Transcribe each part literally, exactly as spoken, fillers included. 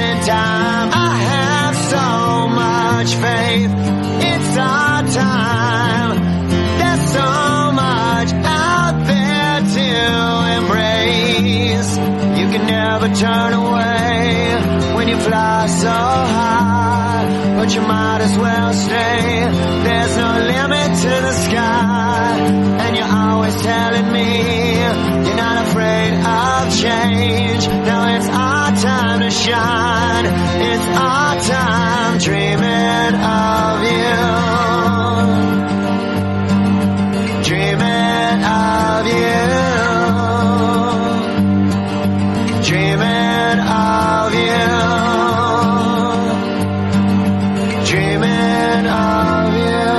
in time. I have so much faith. It's our time. There's so much out there to embrace. You can never turn away when you fly so high, but you might as well stay. There's no limit to the sky, and you're always telling me you're not afraid of change. Now it's our time to shine. It's our time dreaming of you, dreaming of you, dreaming of you. Dreaming of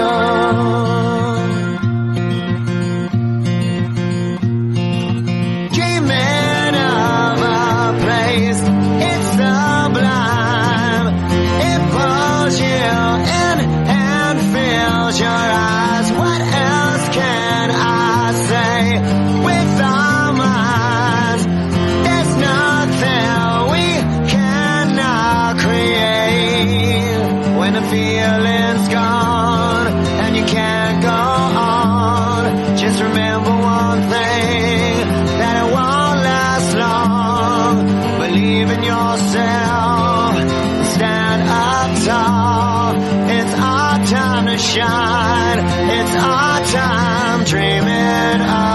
you, dreaming of a place. It's sublime. It pulls you in and fills your eyes. What else can I say? With our minds, there's nothing we cannot create. When the feeling's gone and you can't go on, just remember one thing, that it won't last long. Believe in yourself, stand up tall. It's our time to shine. It's our time dreaming of